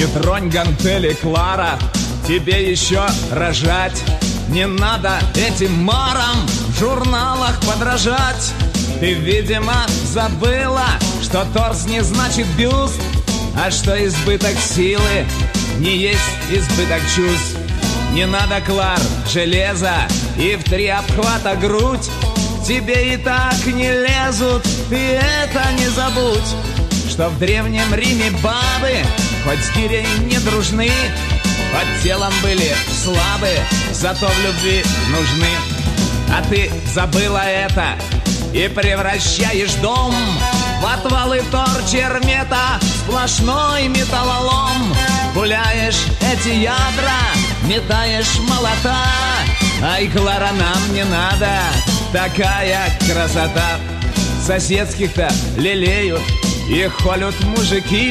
тронь гантели, Клара, тебе еще рожать. Не надо этим марам в журналах подражать. Ты, видимо, забыла, что торс не значит бюст, а что избыток силы не есть избыток чувств. Не надо, Клар, железа и в 3 обхвата грудь. Тебе и так не лезут, ты это не забудь, что в Древнем Риме бабы хоть с гирей не дружны, под телом были слабы, зато в любви нужны. А ты забыла это и превращаешь дом в отвалы торчермета, сплошной металлолом. Гуляешь эти ядра, метаешь молота. Ай, Клара, нам не надо такая красота. Соседских-то лелеют и холют мужики,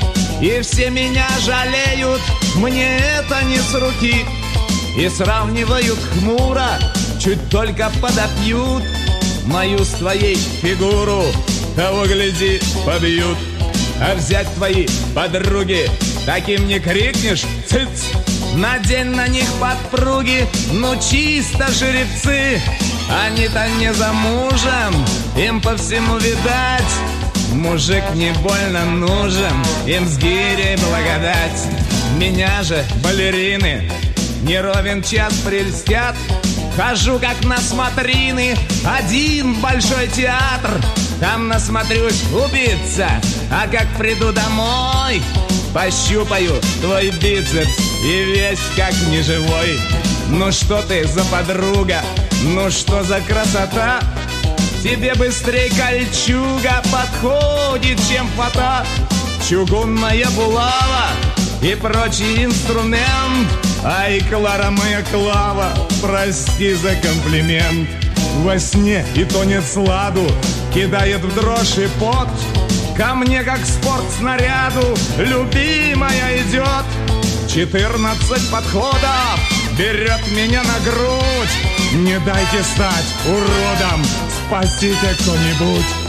и все меня жалеют, мне это не с руки. И сравнивают хмуро, чуть только подопьют мою с твоей фигуру, того гляди побьют. А взять твои подруги, таким не крикнешь цыц. Надень на них подпруги, ну чисто жеребцы. Они-то не замужем, им по всему видать. Мужик не больно нужен, им с гирей благодать. Меня же балерины не ровен час прельстят. Хожу как на смотрины, один большой театр. Там насмотрюсь убиться, а как приду домой, пощупаю твой бицепс и весь как неживой. Ну что ты за подруга, ну что за красота? Тебе быстрей кольчуга подходит, чем фата. Чугунная булава и прочий инструмент. Ай, Клара, моя Клава, прости за комплимент. Во сне и тонет сладу, кидает в дрожь и пот. Ко мне, как спортснаряду, любимая идет. 14 подходов, берет меня на грудь. Не дайте стать уродом, спасите кто-нибудь.